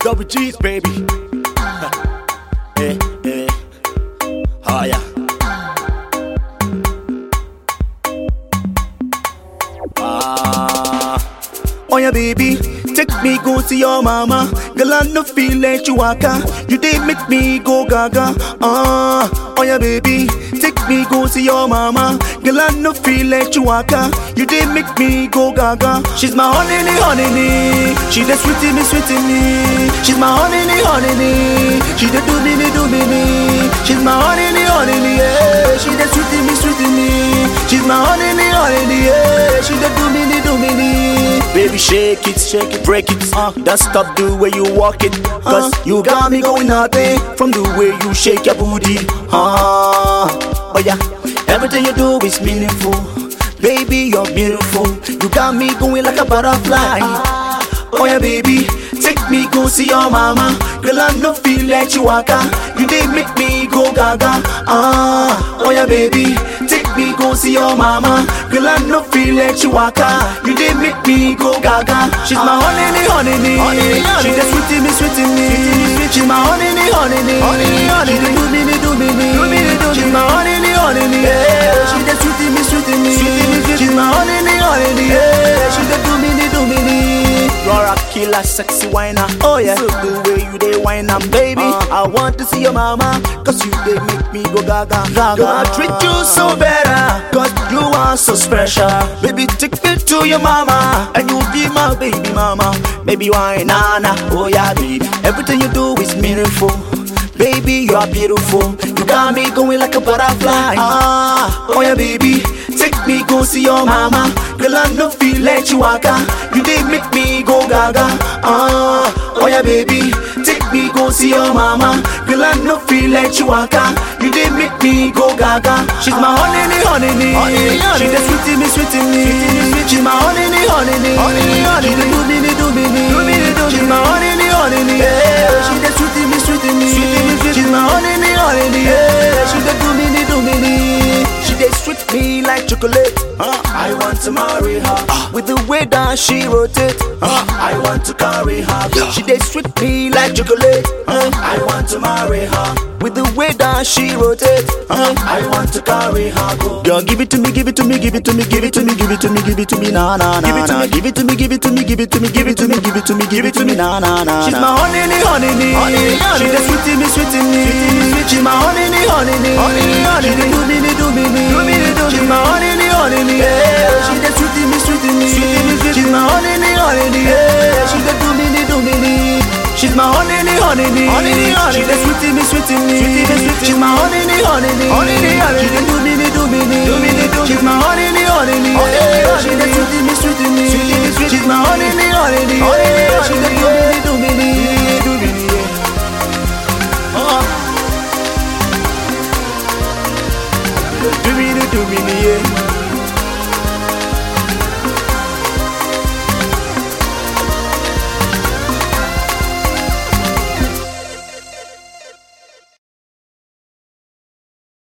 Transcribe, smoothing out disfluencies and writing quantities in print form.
double G's, baby. Oh yeah. Oh yeah, baby, take me go see your mama. Girl, I no feel like you waka. You did make me go gaga. Oh yeah, baby, take me go see your mama. Girl, I no feel like you waka. You did make me go gaga. She's my honey, honey. She the sweetie me. She's my honey, honey. She the do me. She's my honey, yeah. She the sweetie me. She's my honey, yeah. She the do me. Baby, shake it, break it. Don't stop the way you walk it. Cause you got me going out there from the way you shake your booty. Oh yeah, everything you do is meaningful. Baby, you're beautiful. You got me going like a butterfly. Oh yeah, baby, take me go see your mama. Girl, I no feel like you waka. You did make me go gaga. Oh yeah, baby, take me go see your mama. Girl, I no feel like you waka. You did make me go gaga. She's my honey, honey. She the sweetie me. She's my honey, honey. She the do me. She's my honey, honey. Yeah. She the sweetie me. She's my honey, yeah. She the do me. You're a killer, sexy whiner. Oh yeah, so the way you dey whine and baby, I want to see your mama. Cause you dey make me go gaga. Girl, I treat you so better. Cause you are so special. Baby, take me to your mama, and you be my baby mama. Baby, why nana? Oh yeah, baby, everything you do is meaningful. Baby, you are beautiful. You got me going like a butterfly. Oh yeah, baby, take me go see your mama. Girl, I no feel like you waka. You did make me go gaga. Oh yeah, baby, take me go see your mama. Girl, I no feel like you waka. You did make me go gaga. She's my honey, honey. She the sweetie me. She's my honey, honey. She the do me. She's my honey, honey. Yeah. She the sweetie me. She's my honey, honey. Yeah. She the do me. She dey sweet me like chocolate. I want to marry her. With the way that she rotate, I want to carry her. She dey sweet me like chocolate. I want to marry her. With the way that she rotate, I want to carry her. Girl, give it to me, give it to me, give it to me, give it to me, give it to me, give it to me, na na na. Give it to me, give it to me, give it to me, give it to me, give it to me, give it to me, give it to me, na na na. She's my honey, honey. She the sweetie me. She's my honey, honey. She the do me. She's my honey, honey. Yeah. She the sweetie me. She's my honey, honey. Yeah. She the do me. She's my honey, honey. She the sweetie me. She's my honey, honey. She the do me. She's my honey, honey. Yeah. She the sweetie me. She's my honey, honey. Yeah. She the do me.